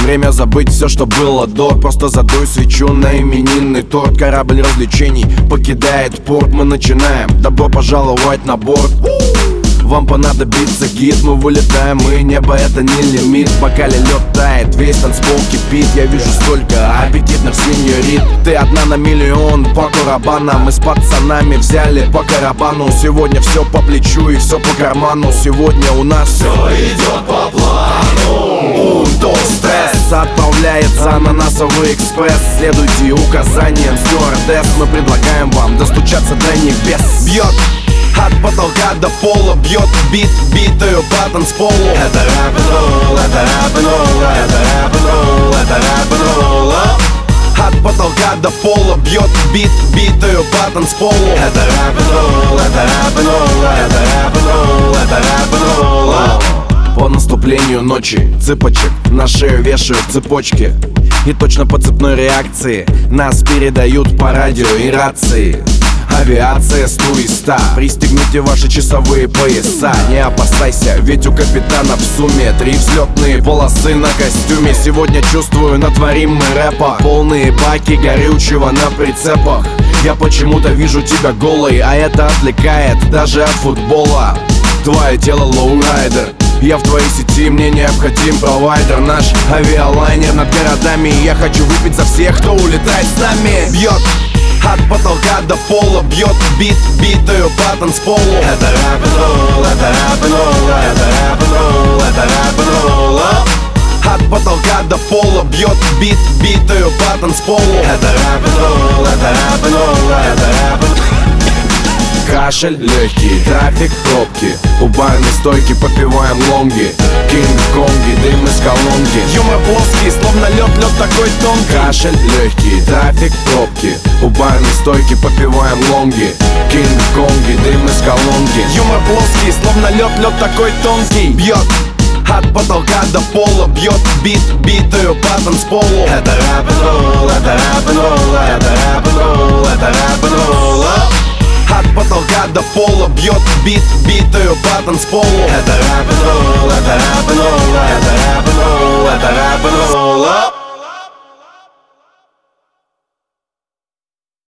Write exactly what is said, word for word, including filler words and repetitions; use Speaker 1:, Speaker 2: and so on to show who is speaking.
Speaker 1: время забыть все, что было до. Просто задуй свечу на именинный торт. Корабль развлечений покидает порт. Мы начинаем, добро пожаловать на борт. Вам понадобится гид, мы вылетаем, и небо это не лимит. В бокале лед тает, весь танцпол кипит. Я вижу столько аппетитных сеньорит. Ты одна на миллион по Курабана. Мы с пацанами взяли по карабану. Сегодня все по плечу и все по карману. Сегодня у нас все идет по плану. Унто стресс отправляется на носовой экспресс. Следуйте указаниям стюардесс. Мы предлагаем вам достучаться до небес. Бьет от потолка до пола, бьет бит, битую по танцполу. Это рэп-н-ролл, это рэп-н-ролл, это рэп-н-ролл, это рэп-н-ролл. От потолка до пола бьет бит, битую по танцполу. Это рэп-н-ролл, это рэп-н-ролл, это рэп-н-ролл, это рэп-н-ролл. По наступлению ночи цыпочек на шею вешают цепочки. И точно по цепной реакции нас передают по радио и рации. Авиация с туриста. Пристегните ваши часовые пояса. Не опасайся, ведь у капитана в сумме три взлетные полосы на костюме. Сегодня чувствую, натворим мы рэпа. Полные баки горючего на прицепах. Я почему-то вижу тебя голой, а это отвлекает даже от футбола. Твое тело лоурайдер. Я в твоей сети, мне необходим провайдер. Наш авиалайнер над городами. Я хочу выпить за всех, кто улетает с нами. Бьет от потолка до пола, бьет бит, битую по танцполу. Это рэп-н-ролл, это рэп-н-ролл, это рэп-н-ролл, это рэп-н-ролл. От потолка до пола бьет бит, битую по танцполу. Это рэп-н-ролл, это рэп-н-ролл, это рэп-н-ролл. Кашель, легкий, трафик, пробки. У барной стойки попиваем лонги. Кинг-конги, дым из колонки. Юмор плоский, словно лед, лед такой тонкий. Кашель, легкий, трафик, пробки. У барной стойки попиваем лонги. Кинг-конги, дым из колонки. Юмор плоский, словно лед, лед такой тонкий. Бьет от потолка до пола, бьет бит, битую по танцполу. Это рэп-н-ролл, это рэп-н-ролл, это рэп-н-ролл, это рэп-н-ролл. От потолка до пола бьет бит, битую по танцполу. Это рэп-н-ролл, это рэп-н-ролл, это рэп-н-ролл, это рэп-н-ролл.